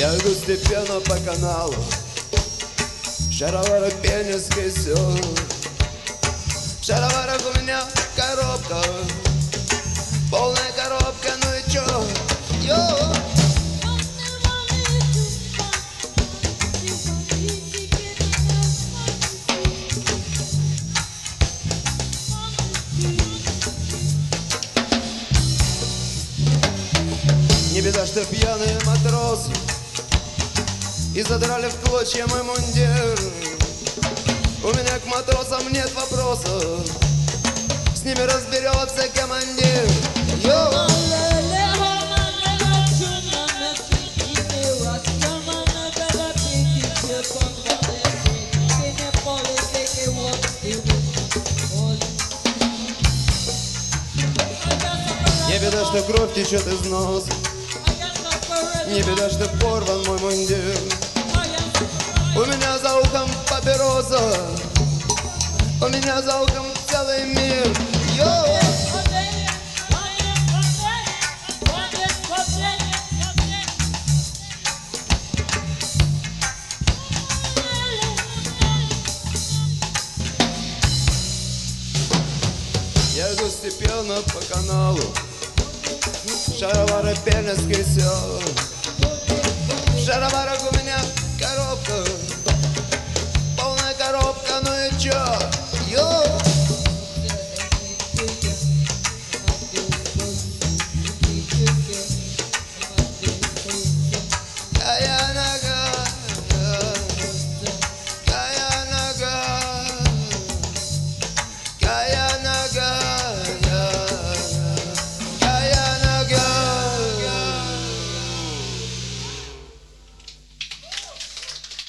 Я иду степенно по каналу, в шароварах пенежский сел. В шароварах у меня коробка, полная коробка, ну и чё? Йо! Не беда, что пьяные матросы и задрали в клочья мой мундир. У меня к матросам нет вопросов, с ними разберется командир. Йо! Не беда, что кровь течет из носа, не беда, что порван мой мундир. У меня за ухом папироса, у меня за ухом целый мир. Йо! Я иду степенно по каналу, шаровары пенежский сел.